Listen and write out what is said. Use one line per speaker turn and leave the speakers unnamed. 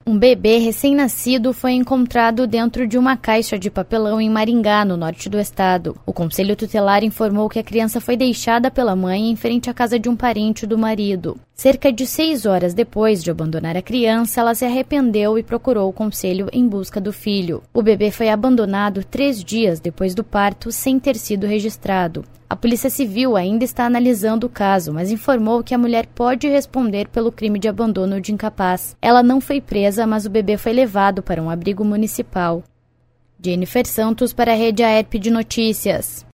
Um bebê recém-nascido foi encontrado dentro de uma caixa de papelão em Maringá, no norte do estado. O Conselho Tutelar informou que a criança foi deixada pela mãe em frente à casa de um parente do marido. Cerca de 6 horas depois de abandonar a criança, ela se arrependeu e procurou o conselho em busca do filho. O bebê foi abandonado 3 dias depois do parto, sem ter sido registrado. A Polícia Civil ainda está analisando o caso, mas informou que a mulher pode responder pelo crime de abandono de incapaz. Ela não foi presa, mas o bebê foi levado para um abrigo municipal. Jennifer Santos para a Rede AERP de Notícias.